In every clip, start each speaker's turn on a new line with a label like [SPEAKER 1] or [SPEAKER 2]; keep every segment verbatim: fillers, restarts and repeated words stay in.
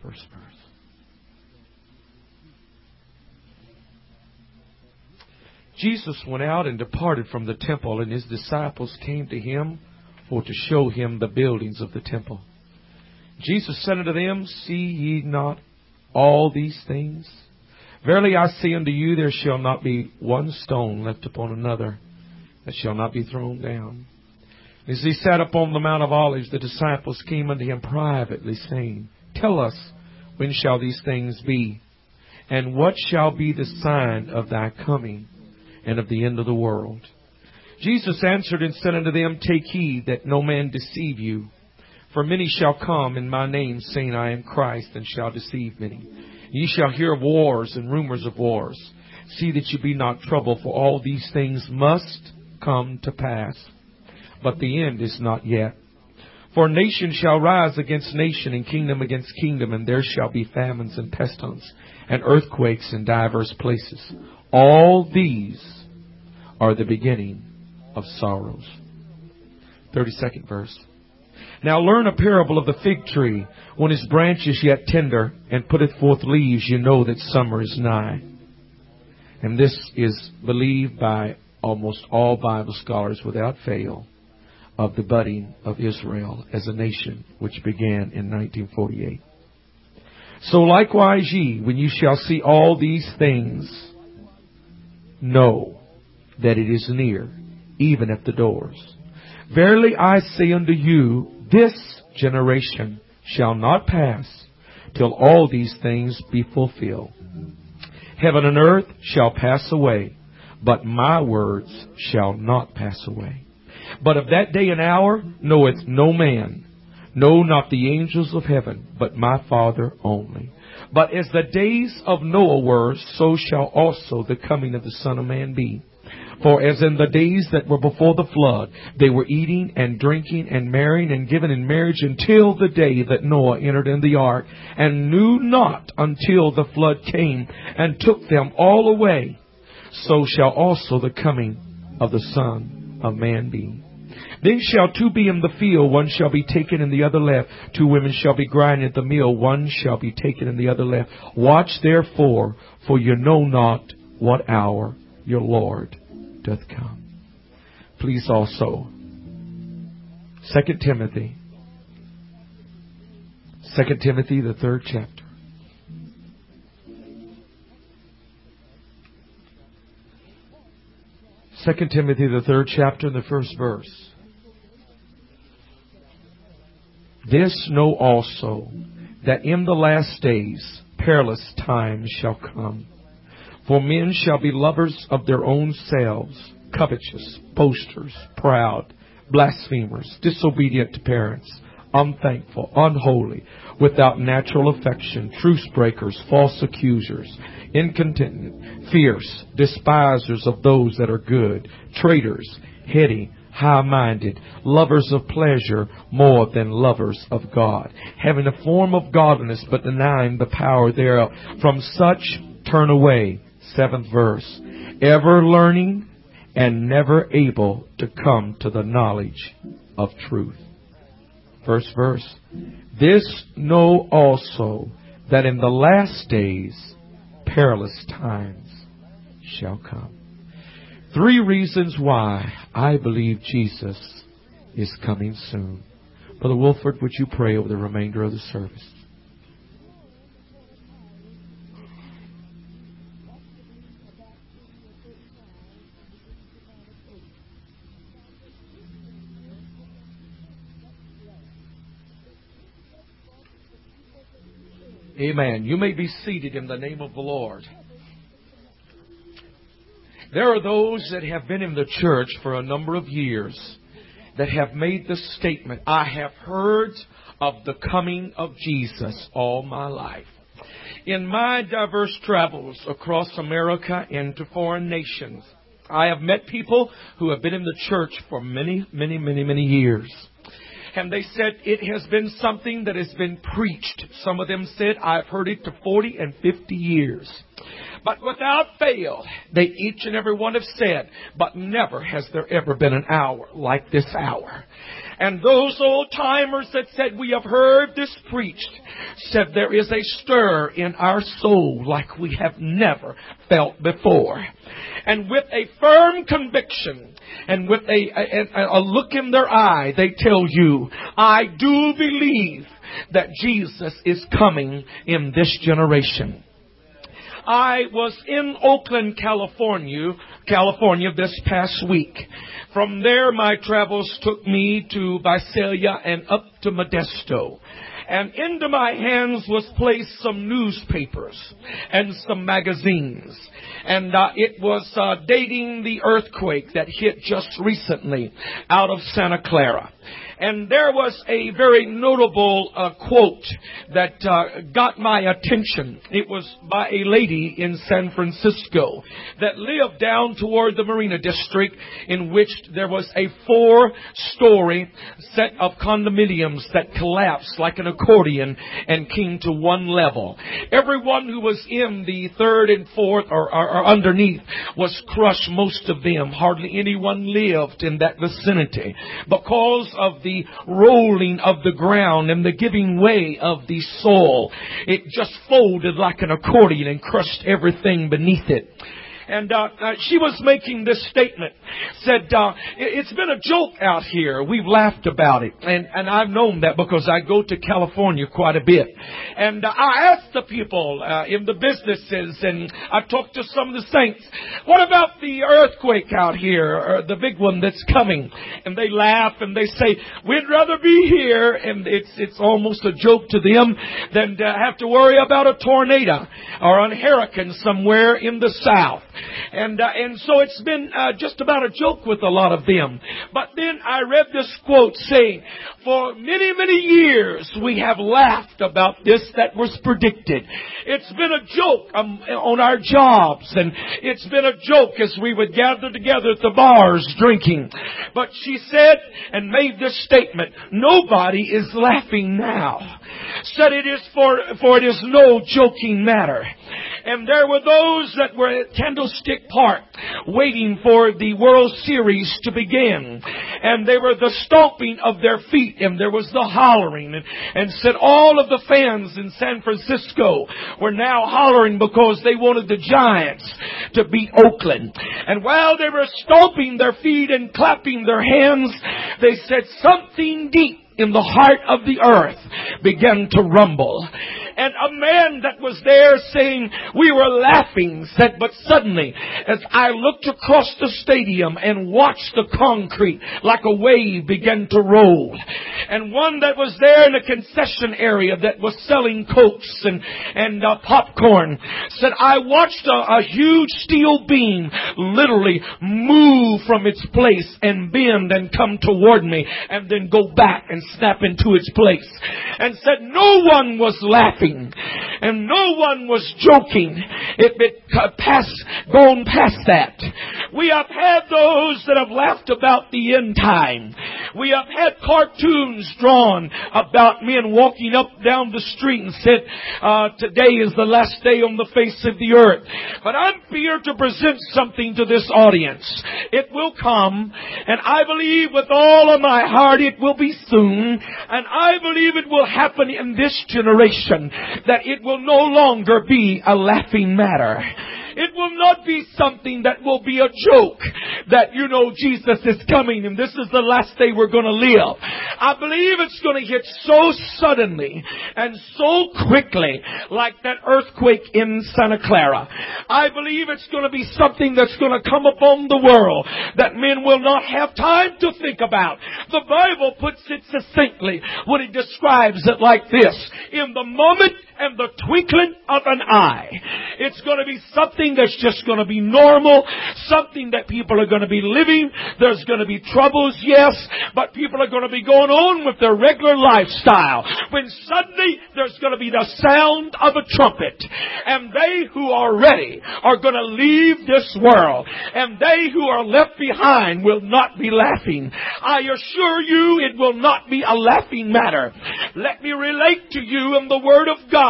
[SPEAKER 1] first verse. Jesus went out and departed from the temple, and his disciples came to him for to show him the buildings of the temple. Jesus said unto them, See ye not all these things? Verily I say unto you, there shall not be one stone left upon another that shall not be thrown down. As he sat upon the Mount of Olives, the disciples came unto him privately, saying, Tell us, when shall these things be? And what shall be the sign of thy coming and of the end of the world? Jesus answered and said unto them, Take heed that no man deceive you. For many shall come in my name, saying, I am Christ, and shall deceive many. Ye shall hear of wars and rumors of wars. See that you be not troubled, for all these things must come to pass. But the end is not yet. For nation shall rise against nation, and kingdom against kingdom, and there shall be famines and pestilence, and earthquakes in divers places. All these are the beginning of sorrows. thirty-second verse. Now learn a parable of the fig tree. When his branch is yet tender, and putteth forth leaves, you know that summer is nigh. And this is believed by almost all Bible scholars without fail, of the budding of Israel as a nation, which began in nineteen forty-eight. So likewise ye, when you shall see all these things, know that it is near, even at the doors. Verily I say unto you, this generation shall not pass till all these things be fulfilled. Heaven and earth shall pass away, but my words shall not pass away. But of that day and hour knoweth no man, no, not the angels of heaven, but my Father only. But as the days of Noah were, so shall also the coming of the Son of Man be. For as in the days that were before the flood, they were eating and drinking and marrying and given in marriage until the day that Noah entered in the ark, and knew not until the flood came and took them all away. So shall also the coming of the Son of Man be. Then shall two be in the field, one shall be taken and the other left. Two women shall be grinding at the mill, one shall be taken and the other left. Watch therefore, for you know not what hour your Lord doth come. Please also, Second Timothy, Second Timothy, the third chapter. Second Timothy, the third chapter, and the first verse. This know also, that in the last days perilous times shall come. For men shall be lovers of their own selves, covetous, boasters, proud, blasphemers, disobedient to parents, unthankful, unholy, without natural affection, truce breakers, false accusers, incontinent, fierce, despisers of those that are good, traitors, heady, high-minded, lovers of pleasure more than lovers of God, having a form of godliness but denying the power thereof. From such turn away. Seventh verse. Ever learning and never able to come to the knowledge of truth. First verse. This know also, that in the last days perilous times shall come. Three reasons why I believe Jesus is coming soon. Brother Wilford, would you pray over the remainder of the service? Amen. You may be seated in the name of the Lord. There are those that have been in the church for a number of years that have made the statement, I have heard of the coming of Jesus all my life. In my diverse travels across America and to foreign nations, I have met people who have been in the church for many, many, many, many years. And they said it has been something that has been preached. Some of them said, I've heard it to forty and fifty years. But without fail, they each and every one have said, but never has there ever been an hour like this hour. And those old timers that said, we have heard this preached, said there is a stir in our soul like we have never felt before. And with a firm conviction and with a, a, a look in their eye, they tell you, I do believe that Jesus is coming in this generation. I was in Oakland, California, California this past week. From there, my travels took me to Visalia and up to Modesto. And into my hands was placed some newspapers and some magazines. And uh, it was uh, dating the earthquake that hit just recently out of Santa Clara. And there was a very notable uh, quote that uh, got my attention. It was by a lady in San Francisco that lived down toward the Marina District, in which there was a four-story set of condominiums that collapsed like an accordion and came to one level. Everyone who was in the third and fourth or, or, or underneath was crushed, most of them. Hardly anyone lived in that vicinity because of the rolling of the ground and the giving way of the soil. It just folded like an accordion and crushed everything beneath it. And uh, uh, she was making this statement, said, uh, it's been a joke out here. We've laughed about it. And, and I've known that because I go to California quite a bit. And uh, I asked the people uh, in the businesses, and I talked to some of the saints, what about the earthquake out here, or the big one that's coming? And they laugh and they say, we'd rather be here. And it's it's almost a joke to them than to have to worry about a tornado or a hurricane somewhere in the south. And uh, and so it's been uh, just about a joke with a lot of them. But then I read this quote saying, for many, many years we have laughed about this that was predicted. It's been a joke um, on our jobs, and it's been a joke as we would gather together at the bars drinking. But she said and made this statement, nobody is laughing now. Said it is for, for it is no joking matter. And there were those that were at Candlestick Park waiting for the World Series to begin. And they were the stomping of their feet, and there was the hollering. And, and said all of the fans in San Francisco were now hollering because they wanted the Giants to beat Oakland. And while they were stomping their feet and clapping their hands, they said something deep in the heart of the earth began to rumble. And a man that was there saying, we were laughing, said, but suddenly, as I looked across the stadium and watched the concrete like a wave begin to roll, and one that was there in a concession area that was selling Cokes and, and uh, popcorn, said, I watched a, a huge steel beam literally move from its place and bend and come toward me and then go back and snap into its place. And said, no one was laughing. And no one was joking. It had passed, gone past that. We have had those that have laughed about the end time. We have had cartoons drawn about men walking up down the street and said, uh, today is the last day on the face of the earth. But I'm here to present something to this audience. It will come, and I believe with all of my heart it will be soon, and I believe it will happen in this generation, that it will no longer be a laughing matter. It will not be something that will be a joke that, you know, Jesus is coming and this is the last day we're going to live. I believe it's going to hit so suddenly and so quickly like that earthquake in Santa Clara. I believe it's going to be something that's going to come upon the world that men will not have time to think about. The Bible puts it succinctly when it describes it like this. In the moment and the twinkling of an eye. It's going to be something that's just going to be normal, something that people are going to be living. There's going to be troubles, yes, but people are going to be going on with their regular lifestyle. When suddenly there's going to be the sound of a trumpet, and they who are ready are going to leave this world, and they who are left behind will not be laughing. I assure you it will not be a laughing matter. Let me relate to you in the Word of God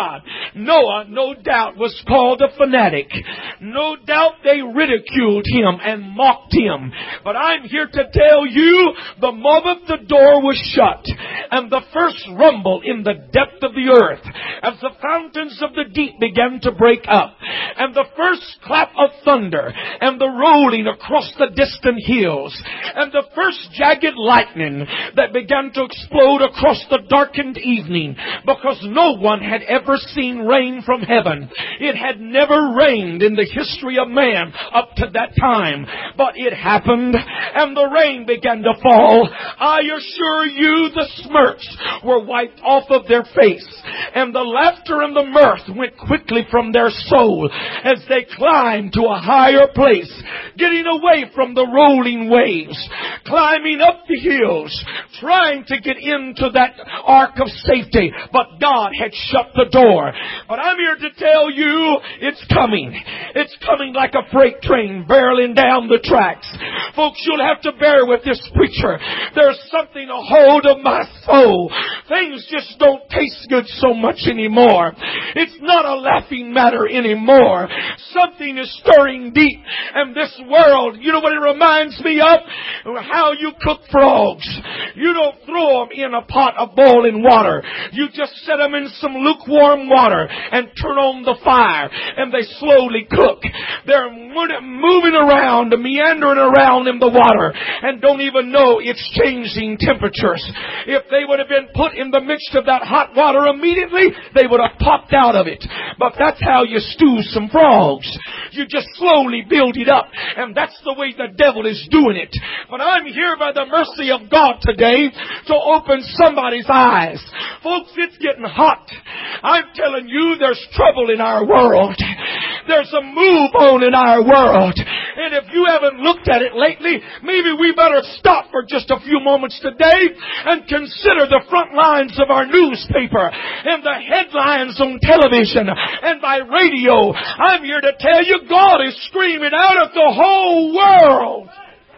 [SPEAKER 1] Noah, no doubt, was called a fanatic. No doubt they ridiculed him and mocked him. But I'm here to tell you, the moment the door was shut and the first rumble in the depth of the earth, as the fountains of the deep began to break up, and the first clap of thunder, and the rolling across the distant hills, and the first jagged lightning that began to explode across the darkened evening, because no one had ever seen rain from heaven. It had never rained in the history of man up to that time. But it happened, and the rain began to fall. I assure you, the smirks were wiped off of their face, and the laughter and the mirth went quickly from their soul as they climbed to a higher place, getting away from the rolling waves, climbing up the hills, trying to get into that ark of safety. But God had shut the door. But I'm here to tell you, it's coming. It's coming like a freight train barreling down the tracks. Folks, you'll have to bear with this preacher. There's something a hold of my soul. Things just don't taste good so much anymore. It's not a laughing matter anymore. Something is stirring deep. And this world, you know what it reminds me of? How you cook frogs. You don't throw them in a pot of boiling water. You just set them in some lukewarm water and turn on the fire, and they slowly cook. They're moving around, meandering around in the water, and don't even know it's changing temperatures. If they would have been put in the midst of that hot water immediately, they would have popped out of it. But that's how you stew some frogs. You just slowly build it up, and that's the way the devil is doing it. But I'm here by the mercy of God today to open somebody's eyes. Folks, it's getting hot. I'm telling you, there's trouble in our world. There's a move on in our world. And if you haven't looked at it lately, maybe we better stop for just a few moments today and consider the front lines of our newspaper and the headlines on television and by radio. I'm here to tell you, God is screaming out at the whole world.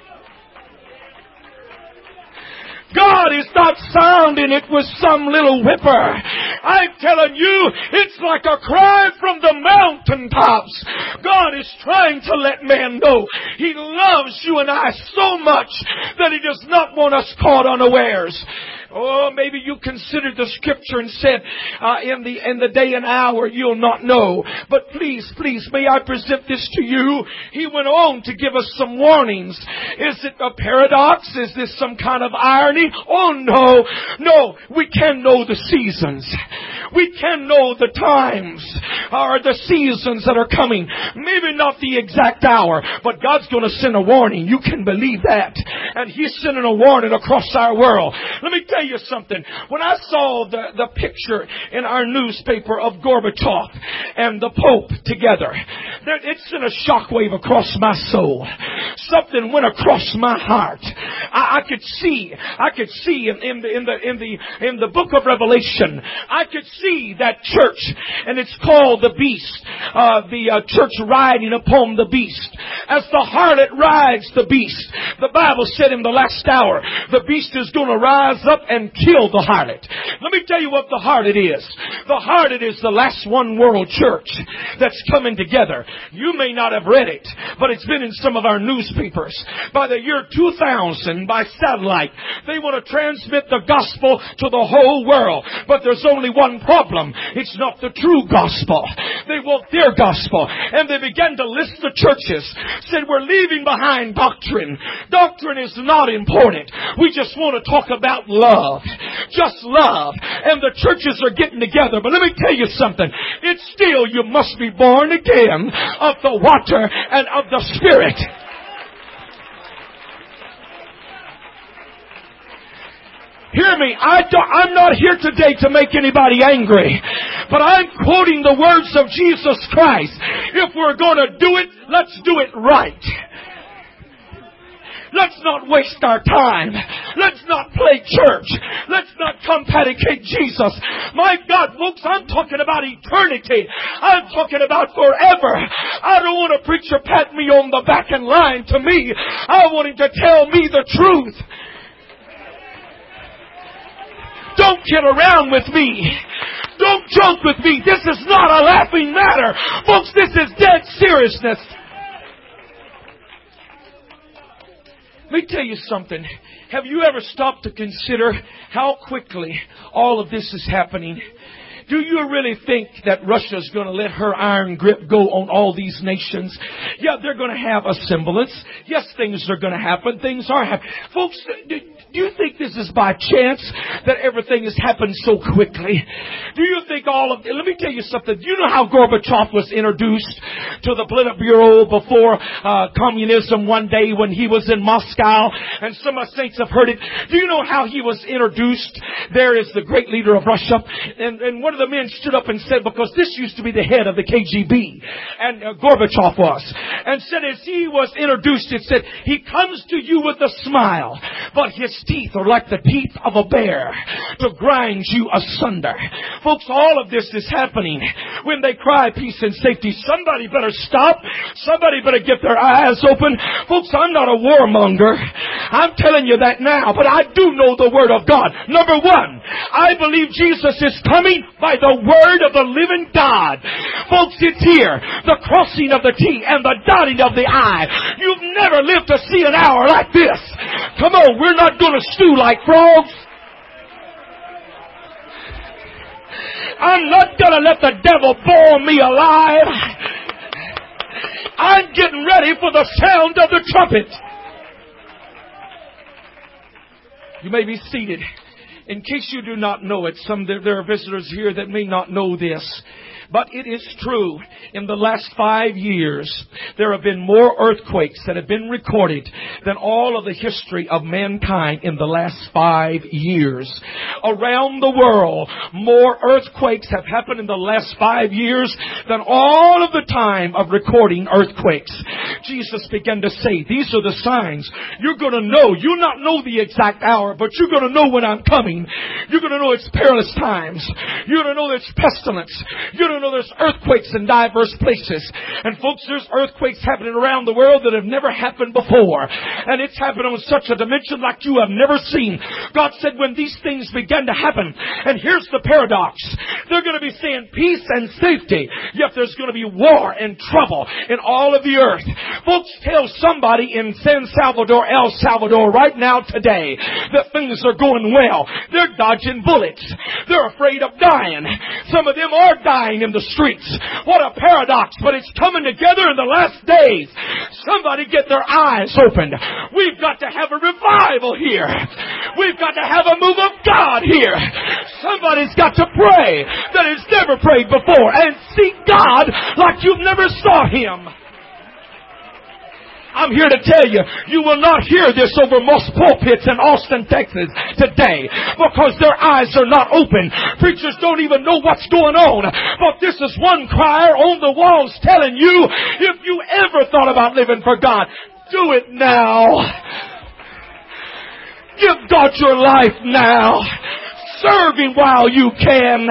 [SPEAKER 1] God is not sounding it with some little whipper. I'm telling you, it's like a cry from the mountaintops. God is trying to let man know He loves you and I so much that He does not want us caught unawares. Oh, maybe you considered the scripture and said, uh, in the in the day and hour you'll not know. But please, please, may I present this to you? He went on to give us some warnings. Is it a paradox? Is this some kind of irony? Oh, no. No, we can know the seasons. We can know the times or the seasons that are coming. Maybe not the exact hour, but God's going to send a warning. You can believe that. And He's sending a warning across our world. Let me tell you something. When I saw the, the picture in our newspaper of Gorbachev and the Pope together, it sent a shockwave across my soul. Something went across my heart. I, I could see, I could see in, in the in the in the in the book of Revelation, I could see that church, and it's called the beast, uh, the uh, church riding upon the beast. As the harlot rides the beast, the Bible said in the last hour, the beast is going to rise up and kill the harlot. Let me tell you what the harlot is. The harlot is the last one world church that's coming together. You may not have read it, but it's been in some of our newspapers. By the year two thousand, by satellite, they want to transmit the gospel to the whole world. But there's only one problem. It's not the true gospel. They want their gospel. And they began to list the churches. Said, we're leaving behind doctrine. Doctrine is not important. We just want to talk about love. Just love. And the churches are getting together. But let me tell you something. It's still, you must be born again of the water and of the Spirit. Hear me, I don't, I'm not here today to make anybody angry, but I'm quoting the words of Jesus Christ. If we're going to do it, let's do it right. Let's not waste our time. Let's not play church. Let's not come predicate Jesus. My God, folks, I'm talking about eternity. I'm talking about forever. I don't want a preacher pat me on the back and lying to me. I want him to tell me the truth. Don't kid around with me. Don't joke with me. This is not a laughing matter. Folks, this is dead seriousness. Let me tell you something. Have you ever stopped to consider how quickly all of this is happening? Do you really think that Russia's going to let her iron grip go on all these nations? Yeah, they're going to have a semblance. Yes, things are going to happen. Things are happening. Folks, do, do you think this is by chance that everything has happened so quickly? Do you think all of... Let me tell you something. Do you know how Gorbachev was introduced to the Politburo before uh, communism one day when he was in Moscow? And some of us saints have heard it. Do you know how he was introduced? There is the great leader of Russia. And, and one of the men stood up and said, because this used to be the head of the K G B, and uh, Gorbachev was, and said as he was introduced, it said, he comes to you with a smile, but his teeth are like the teeth of a bear to grind you asunder. Folks, all of this is happening when they cry peace and safety. Somebody better stop. Somebody better get their eyes open. Folks, I'm not a warmonger. I'm telling you that now, but I do know the Word of God. Number one, I believe Jesus is coming by the Word of the living God. Folks, it's here. The crossing of the T and the dotting of the I. You've never lived to see an hour like this. Come on, we're not going to stew like frogs. I'm not going to let the devil boil me alive. I'm getting ready for the sound of the trumpet. You may be seated. In case you do not know it, some there are visitors here that may not know this. But it is true, in the last five years, there have been more earthquakes that have been recorded than all of the history of mankind in the last five years. Around the world, more earthquakes have happened in the last five years than all of the time of recording earthquakes. Jesus began to say, these are the signs. You're going to know. You'll not know the exact hour, but you're going to know when I'm coming. You're going to know it's perilous times. You're going to know it's pestilence. You're going to know there's earthquakes in diverse places. And folks, there's earthquakes happening around the world that have never happened before. And it's happening on such a dimension like you have never seen. God said when these things began to happen, and here's the paradox, they're going to be saying peace and safety, yet there's going to be war and trouble in all of the earth. Folks, tell somebody in San Salvador, El Salvador right now today that things are going well. They're dodging bullets. They're afraid of dying. Some of them are dying in the streets. What a paradox, but it's coming together in the last days. Somebody get their eyes opened. We've got to have a revival here. We've got to have a move of God here. Somebody's got to pray that has never prayed before and seek God like you've never saw Him. I'm here to tell you, you will not hear this over most pulpits in Austin, Texas today because their eyes are not open. Preachers don't even know what's going on. But this is one crier on the walls telling you, if you ever thought about living for God, do it now. Give God your life now. Serve Him while you can.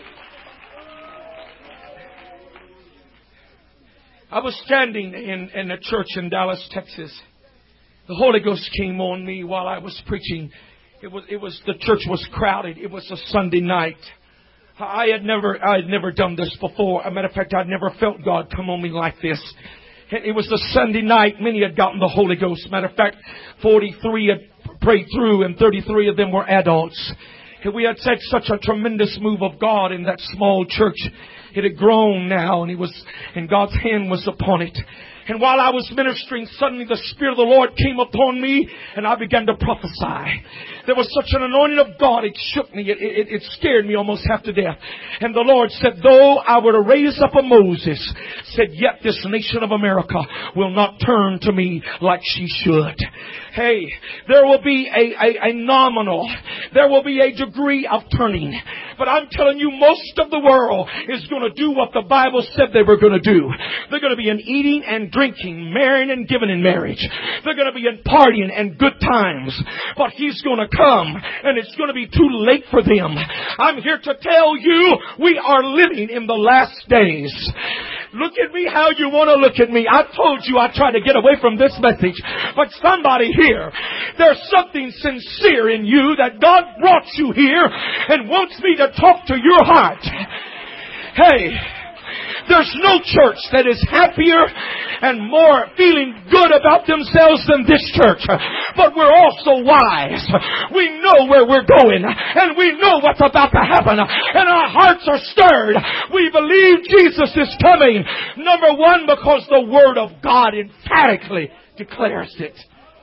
[SPEAKER 1] I was standing in, in a church in Dallas, Texas. The Holy Ghost came on me while I was preaching. It was, it was, the church was crowded. It was a Sunday night. I had never, I had never done this before. As a matter of fact, I'd never felt God come on me like this. It was a Sunday night. Many had gotten the Holy Ghost. As a matter of fact, forty-three had prayed through and thirty-three of them were adults. And we had said such a tremendous move of God in that small church. It had grown now, and it was, and God's hand was upon it. And while I was ministering, suddenly the Spirit of the Lord came upon me, and I began to prophesy. There was such an anointing of God, it shook me. It, it, it scared me almost half to death. And the Lord said, though I were to raise up a Moses, said, yet this nation of America will not turn to me like she should. Hey, there will be a, a, a nominal, there will be a degree of turning. But I'm telling you, most of the world is going to do what the Bible said they were going to do. They're going to be in eating and drinking, marrying and giving in marriage. They're going to be in partying and good times. But He's going to come, and it's going to be too late for them. I'm here to tell you, we are living in the last days. Look at me how you want to look at me. I told you I tried to get away from this message. But somebody here, there's something sincere in you that God brought you here and wants me to talk to your heart. Hey, there's no church that is happier and more feeling good about themselves than this church. But we're also wise. We know where we're going and we know what's about to happen. And our hearts are stirred. We believe Jesus is coming. Number one, because the Word of God emphatically declares it.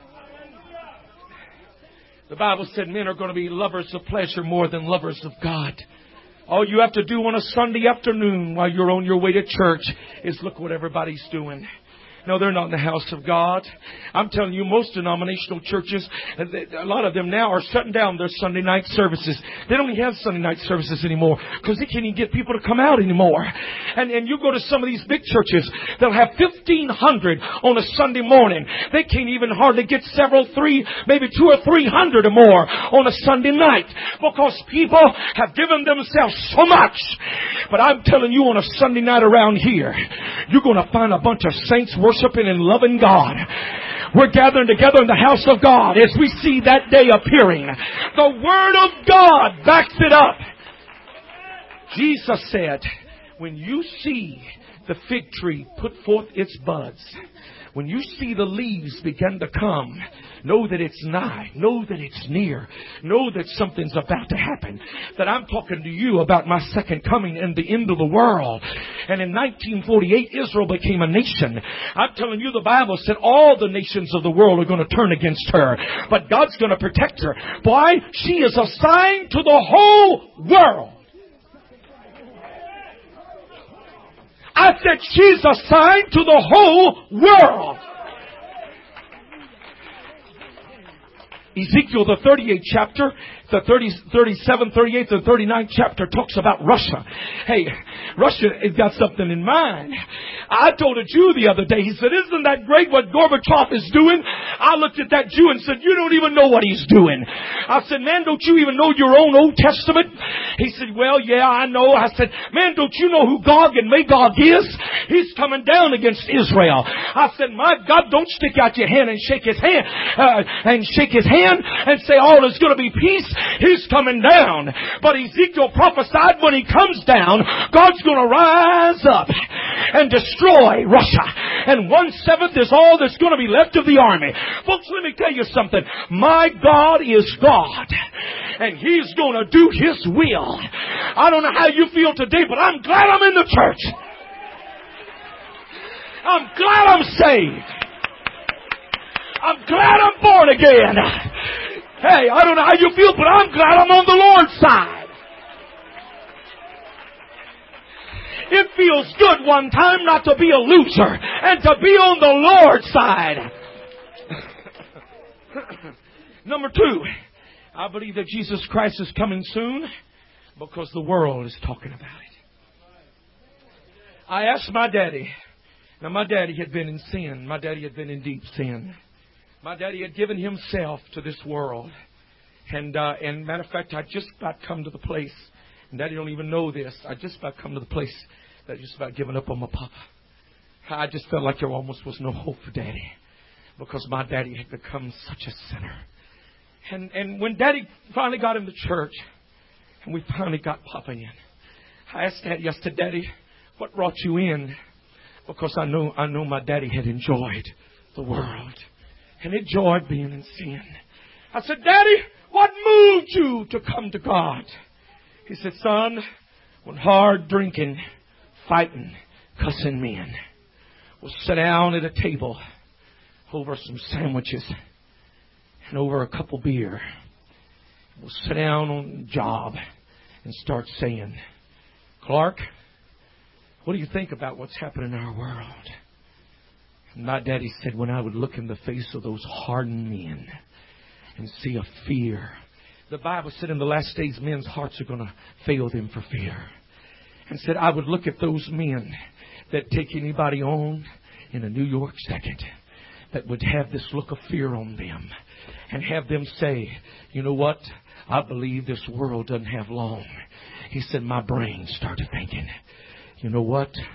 [SPEAKER 1] The Bible said men are going to be lovers of pleasure more than lovers of God. All you have to do on a Sunday afternoon while you're on your way to church is look what everybody's doing. No, they're not in the house of God. I'm telling you, most denominational churches, a lot of them now are shutting down their Sunday night services. They don't even have Sunday night services anymore because they can't even get people to come out anymore. And, and you go to some of these big churches, they'll have fifteen hundred on a Sunday morning. They can't even hardly get several, three, maybe two or three hundred or more on a Sunday night because people have given themselves so much. But I'm telling you, on a Sunday night around here, you're going to find a bunch of saints worshiping and loving God. We're gathering together in the house of God as we see that day appearing. The Word of God backs it up. Jesus said, when you see the fig tree put forth its buds, when you see the leaves begin to come, know that it's nigh. Know that it's near. Know that something's about to happen. That I'm talking to you about my second coming and the end of the world. And in nineteen forty-eight, Israel became a nation. I'm telling you, the Bible said all the nations of the world are going to turn against her. But God's going to protect her. Why? She is a sign to the whole world. I said she's a sign to the whole world. Ezekiel, the thirty-eighth chapter, the thirty, thirty-seven, thirty-eight, and thirty-ninth chapter talks about Russia. Hey, Russia has got something in mind. I told a Jew the other day, he said, isn't that great what Gorbachev is doing? I looked at that Jew and said, you don't even know what he's doing. I said, man, don't you even know your own Old Testament? He said, well, yeah, I know. I said, man, don't you know who Gog and Magog is? He's coming down against Israel. I said, my God, don't stick out your hand and shake his hand, uh, and shake his hand and say, oh, there's going to be peace. He's coming down. But Ezekiel prophesied when he comes down, God's going to rise up and destroy Russia. And one seventh is all that's going to be left of the army. Folks, let me tell you something. My God is God. And He's going to do His will. I don't know how you feel today, but I'm glad I'm in the church. I'm glad I'm saved. I'm glad I'm born again. Hey, I don't know how you feel, but I'm glad I'm on the Lord's side. It feels good one time not to be a loser and to be on the Lord's side. Number two, I believe that Jesus Christ is coming soon because the world is talking about it. I asked my daddy. Now, my daddy had been in sin. My daddy had been in deep sin. My daddy had given himself to this world. And, uh, and matter of fact, I just about come to the place, and Daddy don't even know this, I just about come to the place that I just about given up on my papa. I just felt like there almost was no hope for Daddy because my daddy had become such a sinner. And, and when Daddy finally got into church, and we finally got Papa in, I asked Daddy, I said, Daddy, what brought you in? Because I know, I know my daddy had enjoyed the world and enjoyed being in sin. I said, Daddy, what moved you to come to God? He said, son, when hard drinking, fighting, cussing men will sit down at a table over some sandwiches and over a cup of beer. We'll sit down on the job and start saying, Clark, what do you think about what's happening in our world? And my daddy said, when I would look in the face of those hardened men and see a fear. The Bible said in the last days, men's hearts are going to fail them for fear. And said, I would look at those men that take anybody on in a New York second that would have this look of fear on them and have them say, you know what? I believe this world doesn't have long. He said, my brain started thinking, you know what?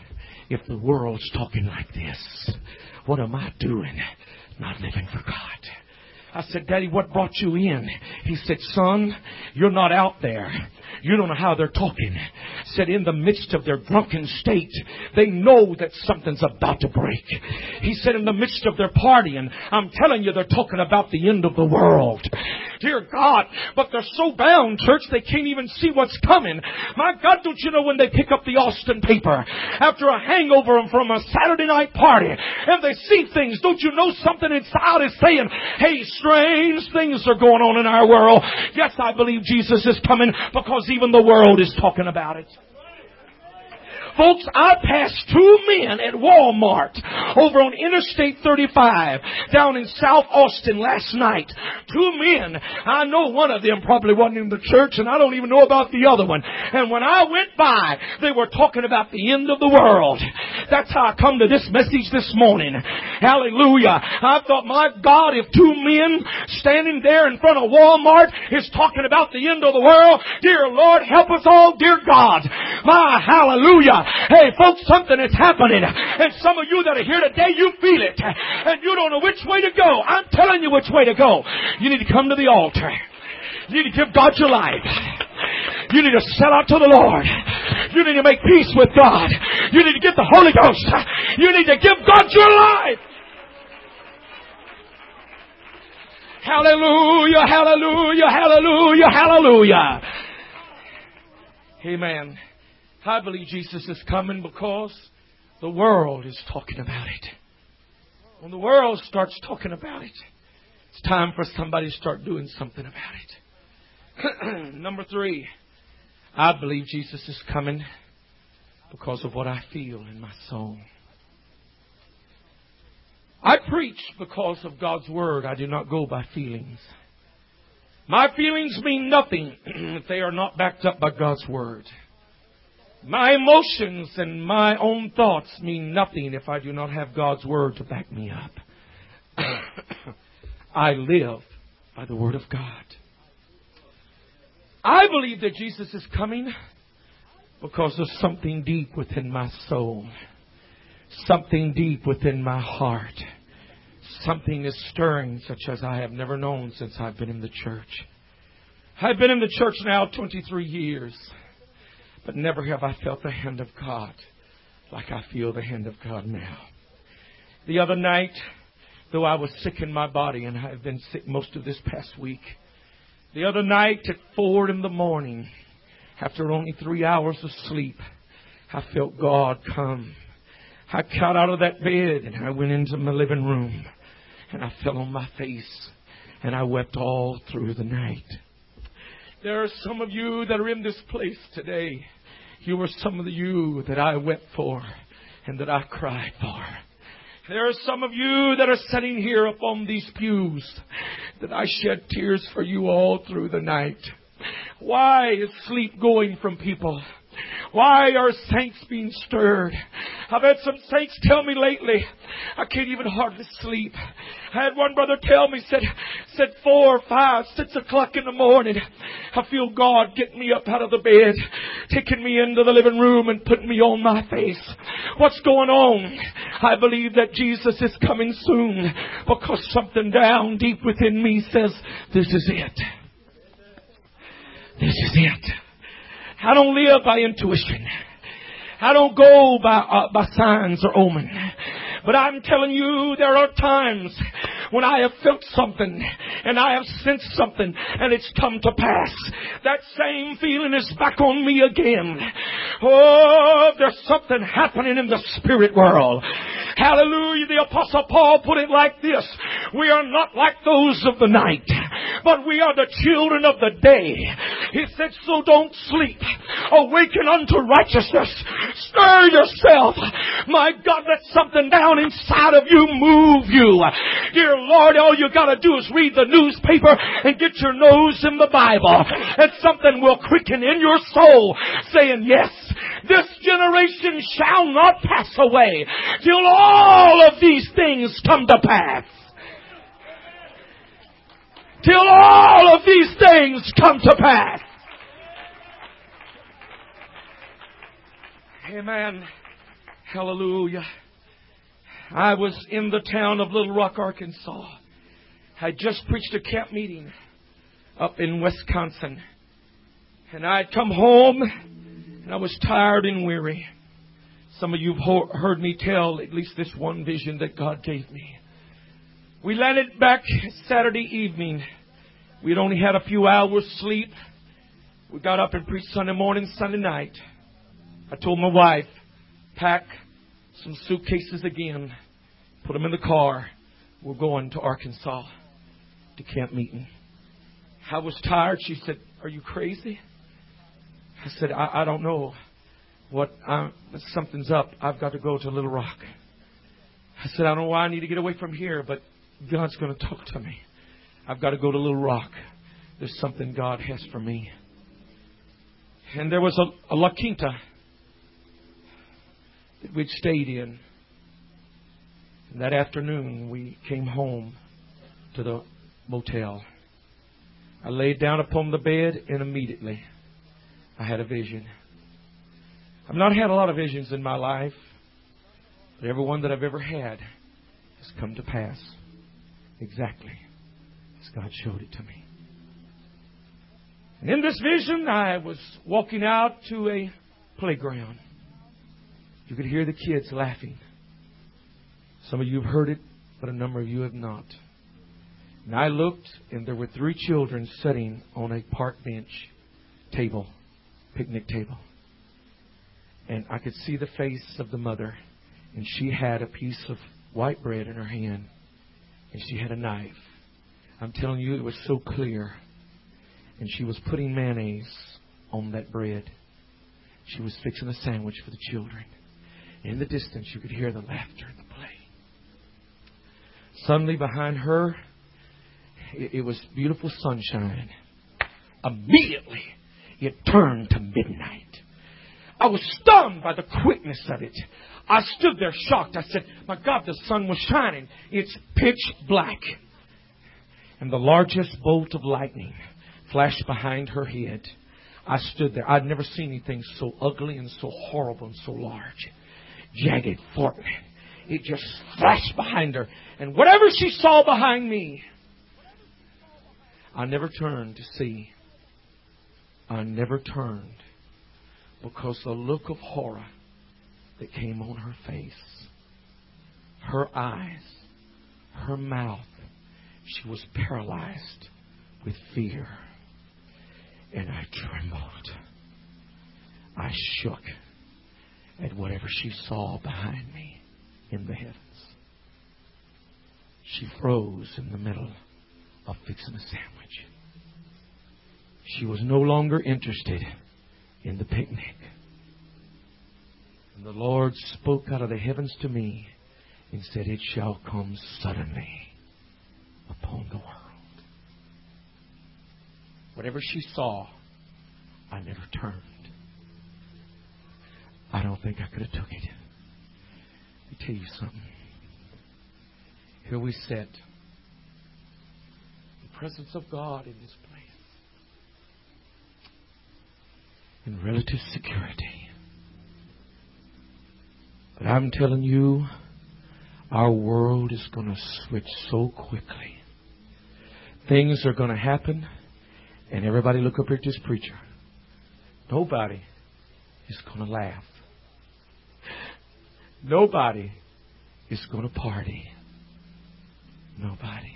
[SPEAKER 1] if the world's talking like this, what am I doing? Not living for God. I said, Daddy, what brought you in? He said, son, you're not out there. You don't know how they're talking. Said in the midst of their drunken state, they know that something's about to break. He said in the midst of their partying, I'm telling you, they're talking about the end of the world. Dear God, but they're so bound, church, they can't even see what's coming. My God, don't you know when they pick up the Austin paper after a hangover from a Saturday night party and they see things, don't you know something inside is saying, hey, strange things are going on in our world. Yes, I believe Jesus is coming because even the world is talking about it. Folks, I passed two men at Walmart over on Interstate thirty-five down in South Austin last night. Two men. I know one of them probably wasn't in the church, and I don't even know about the other one. And when I went by, they were talking about the end of the world. That's how I come to this message this morning. Hallelujah. I thought, my God, if two men standing there in front of Walmart is talking about the end of the world, dear Lord, help us all, dear God. My hallelujah. Hey, folks, something is happening. And some of you that are here today, you feel it. And you don't know which way to go. I'm telling you which way to go. You need to come to the altar. You need to give God your life. You need to sell out to the Lord. You need to make peace with God. You need to get the Holy Ghost. You need to give God your life. Hallelujah, hallelujah, hallelujah, hallelujah. Amen. I believe Jesus is coming because the world is talking about it. When the world starts talking about it, it's time for somebody to start doing something about it. Number three, I believe Jesus is coming because of what I feel in my soul. I preach because of God's Word. I do not go by feelings. My feelings mean nothing if they are not backed up by God's Word. My emotions and my own thoughts mean nothing if I do not have God's Word to back me up. I live by the Word of God. I believe that Jesus is coming because there's something deep within my soul. Something deep within my heart. Something is stirring such as I have never known since I've been in the church. I've been in the church now twenty-three years. But never have I felt the hand of God like I feel the hand of God now. The other night, though I was sick in my body, and I have been sick most of this past week, the other night at four in the morning, after only three hours of sleep, I felt God come. I got out of that bed and I went into my living room and I fell on my face and I wept all through the night. There are some of you that are in this place today. You are some of the you that I wept for and that I cried for. There are some of you that are sitting here upon these pews that I shed tears for you all through the night. Why is sleep going from people? Why are saints being stirred? I've had some saints tell me lately, I can't even hardly sleep. I had one brother tell me, said, said four, five, six o'clock in the morning, I feel God getting me up out of the bed, taking me into the living room and putting me on my face. What's going on? I believe that Jesus is coming soon because something down deep within me says, this is it. This is it. I don't live by intuition. I don't go by uh, by signs or omen. But I'm telling you, there are times when I have felt something and I have sensed something and it's come to pass. That same feeling is back on me again. Oh, there's something happening in the spirit world. Hallelujah. The Apostle Paul put it like this. We are not like those of the night, but we are the children of the day. He said, so don't sleep. Awaken unto righteousness. Stir yourself. My God, let something down inside of you move you. Dear Lord, all you got to do is read the newspaper and get your nose in the Bible. And something will quicken in your soul saying, yes, this generation shall not pass away till all of these things come to pass. Till all of these things come to pass. Amen. Hallelujah. I was in the town of Little Rock, Arkansas. I just preached a camp meeting up in Wisconsin. And I had come home and I was tired and weary. Some of you have heard me tell at least this one vision that God gave me. We landed back Saturday evening. We had only had a few hours sleep. We got up and preached Sunday morning, Sunday night. I told my wife, pack some suitcases again, put them in the car. We're going to Arkansas to camp meeting. I was tired. She said, "Are you crazy?" I said, I, I don't know what, I'm, something's up. I've got to go to Little Rock. I said, I don't know why I need to get away from here, but God's going to talk to me. I've got to go to Little Rock. There's something God has for me. And there was a, a La Quinta that we'd stayed in. And that afternoon, we came home to the motel. I laid down upon the bed, and immediately I had a vision. I've not had a lot of visions in my life, but every one that I've ever had has come to pass exactly as God showed it to me. And in this vision, I was walking out to a playground. You could hear the kids laughing. Some of you have heard it, but a number of you have not. And I looked, and there were three children sitting on a park bench table, picnic table. And I could see the face of the mother, and she had a piece of white bread in her hand, and she had a knife. I'm telling you, it was so clear. And she was putting mayonnaise on that bread. She was fixing a sandwich for the children. In the distance, you could hear the laughter and the play. Suddenly, behind her, it, it was beautiful sunshine. Immediately, it turned to midnight. I was stunned by the quickness of it. I stood there shocked. I said, my God, the sun was shining. It's pitch black. And the largest bolt of lightning flashed behind her head. I stood there. I'd never seen anything so ugly and so horrible and so large. Jagged, forked. It just flashed behind her. And whatever she saw behind me, I never turned to see. I never turned because the look of horror that came on her face, her eyes, her mouth, she was paralyzed with fear. And I trembled. I shook at whatever she saw behind me in the heavens. She froze in the middle of fixing a sandwich. She was no longer interested in the picnic. And the Lord spoke out of the heavens to me and said, it shall come suddenly upon the world. Whatever she saw, I never turned. I don't think I could have took it. Let me tell you something. Here we sit. The presence of God in this place. In relative security. But I'm telling you, our world is going to switch so quickly. Things are going to happen. And everybody look up here at this preacher. Nobody is going to laugh. Nobody is going to party. Nobody.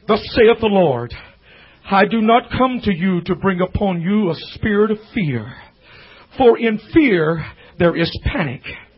[SPEAKER 1] Thus saith the Lord, I do not come to you to bring upon you a spirit of fear. For in fear there is panic.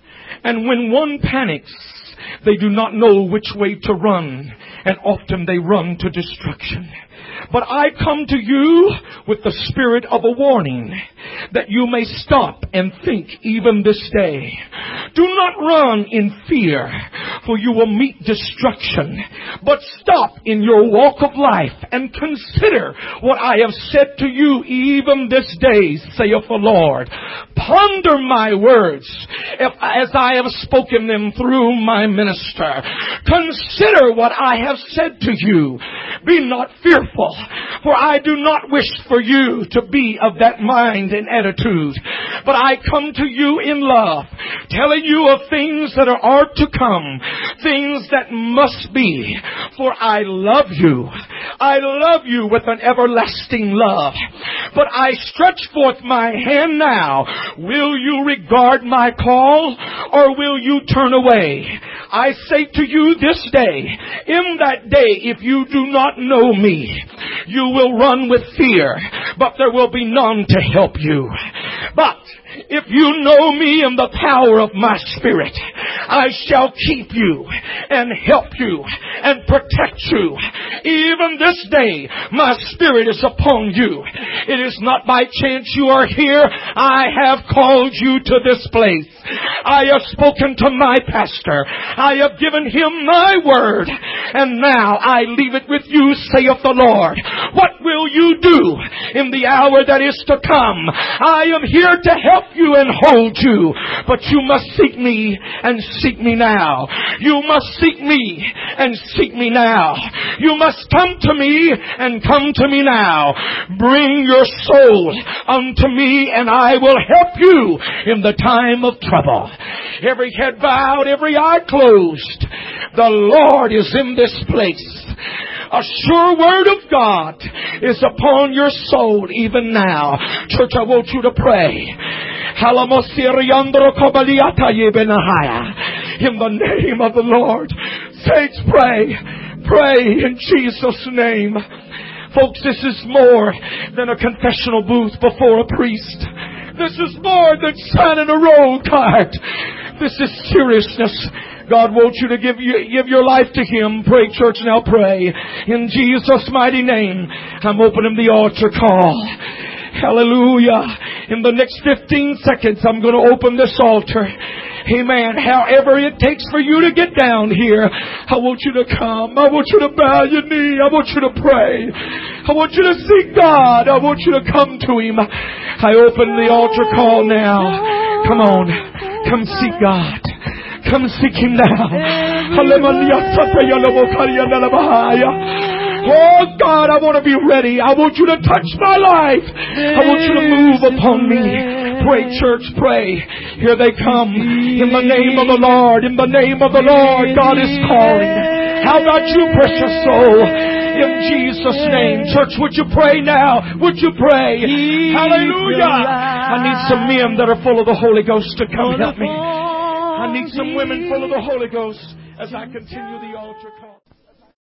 [SPEAKER 1] And when one panics, they do not know which way to run. And often they run to destruction. But I come to you with the spirit of a warning, that you may stop and think even this day. Do not run in fear, for you will meet destruction. But stop in your walk of life and consider what I have said to you even this day, saith the Lord. Ponder my words if, as I have spoken them through my minister. Consider what I have said to you. Be not fearful, for I do not wish for you to be of that mind and attitude. But I come to you in love, telling you of things that are, are to come, things that must be. For I love you. I love you with an everlasting love. But I stretch forth my hand now. Will you regard my call, or will you turn away? I say to you this day, in that day, if you do not know me, you will run with fear, but there will be none to help you. But if you know me in the power of my Spirit, I shall keep you and help you and protect you. Even this day, my Spirit is upon you. It is not by chance you are here. I have called you to this place. I have spoken to my pastor. I have given him my word. And now I leave it with you, saith the Lord. What will you do in the hour that is to come? I am here to help you and hold you, but you must seek me and seek me now. You must seek me and seek me now. You must come to me and come to me now. Bring your soul unto me and I will help you in the time of trouble. Every head bowed, every eye closed. The Lord is in this place. A sure word of God is upon your soul even now. Church, I want you to pray. In the name of the Lord. Saints, pray. Pray in Jesus' name. Folks, this is more than a confessional booth before a priest. This is more than signing a roll card. This is seriousness. God wants you to give you, give your life to Him. Pray, church, now pray. In Jesus' mighty name, I'm opening the altar call. Hallelujah. In the next fifteen seconds, I'm going to open this altar. Amen. However it takes for you to get down here, I want you to come. I want you to bow your knee. I want you to pray. I want you to seek God. I want you to come to Him. I open the altar call now. Come on. Come seek God. Come seek Him now. Oh God, I want to be ready. I want you to touch my life. I want you to move upon me. Pray, church, pray. Here they come. In the name of the Lord. In the name of the Lord, God is calling. How about you, precious soul? In Jesus' name. Church, would you pray now? Would you pray? Hallelujah. I need some men that are full of the Holy Ghost to come help me. I need some women full of the Holy Ghost as I continue the altar call.